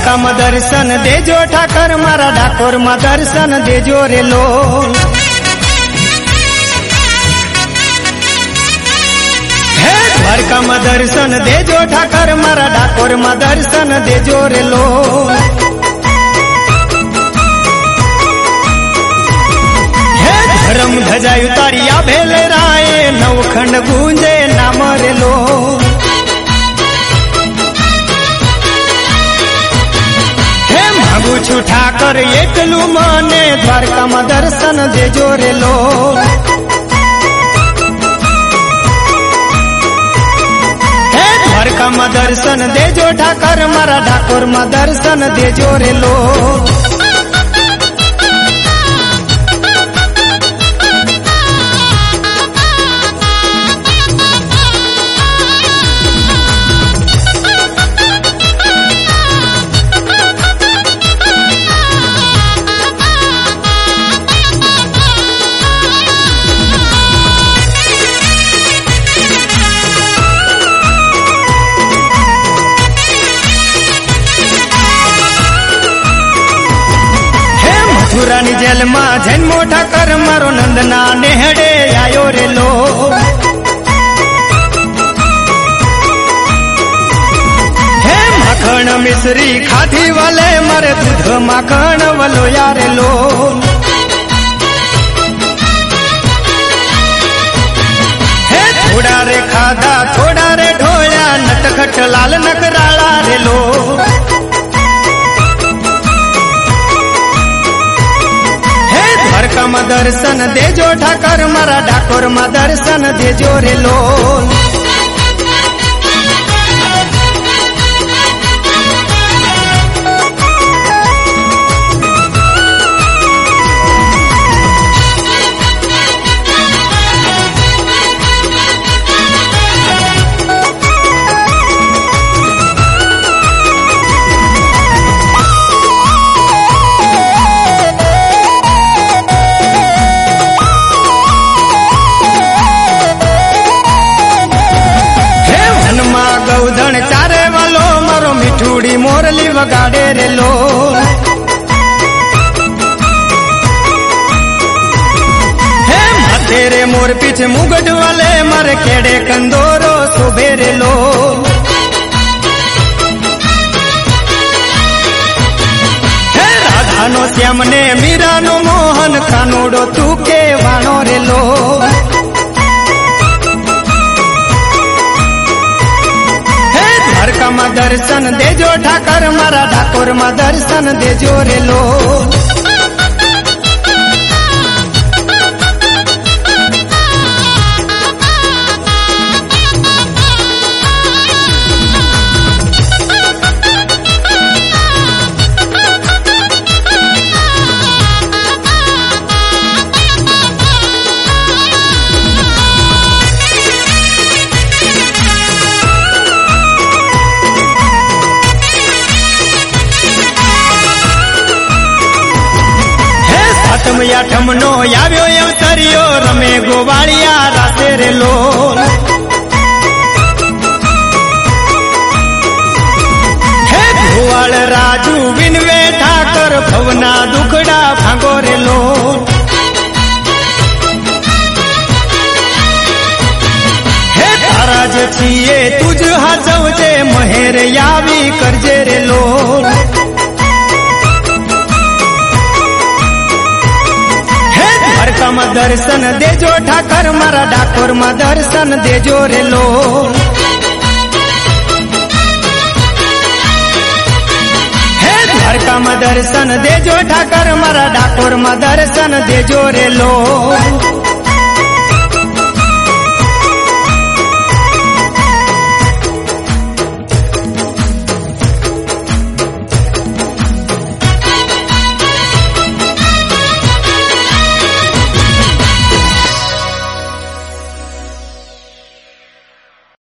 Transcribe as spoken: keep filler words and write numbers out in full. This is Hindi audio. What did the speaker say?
દ્વારકા માં દર્શન દેજો ઠાકર મારા ડાકોર માં દર્શન દેજો રે લો હે દ્વારકા માં દર્શન દેજો ઠાકર મારા ડાકોર માં દર્શન દેજો રે લો હે ધરમ ધજા ઉતારિયા ભેલે રાય નવખંડ ગુંજે નામ રે લો मांगू छू ठाकर एकलू मने द्वारका में दर्शन देजो रे लो हे द्वारका में दर्शन देजो ठाकर मारा ठाकुर में दर्शन देजो रे लो मथुरानी जेल में जैन मोटा कर मारो नंदना नेहड़े आयो रे लो हे माखण मिश्री खाधी वाले मारे दूध माखण वालो यारे लो हे थोड़ा रे खाधा थोड़ा रे ढोया नटखट लाल नकराला रे लो द्वारका में दर्शन देजो ठाकर मारा डाकोर में दर्शन देजो रे लो गौधन चारे वालो मारो मिठूड़ी मोरली वगाड़े रे लो हे माथे रे मोर पीछे मुगट वाले मारे केड़े कंदोरो शोभे रे लो हे राधा नो श्याम ने मीरा नो मोहन कानोड़ो तू के वाणो रे लो द्वारका में दर्शन देजो ठाकर मारा ठाकुर में दर्शन देजो रे लो सातम आठम नो आव्यो अवतरियो रमे गोवालिया राते रे लो हे गोवाल राजू विनवे ठाकर भवना दुखड़ा भांगो रे लो हे तारा जे छीए तुझ हाजवजे महेर यावी करजे रे लो द्वारका में दर्शन देजो ठाकर मारा डाकोर में दर्शन देजो रे लो हे द्वारका में दर्शन देजो ठाकर मारा डाकोर में दर्शन देजो रे लो।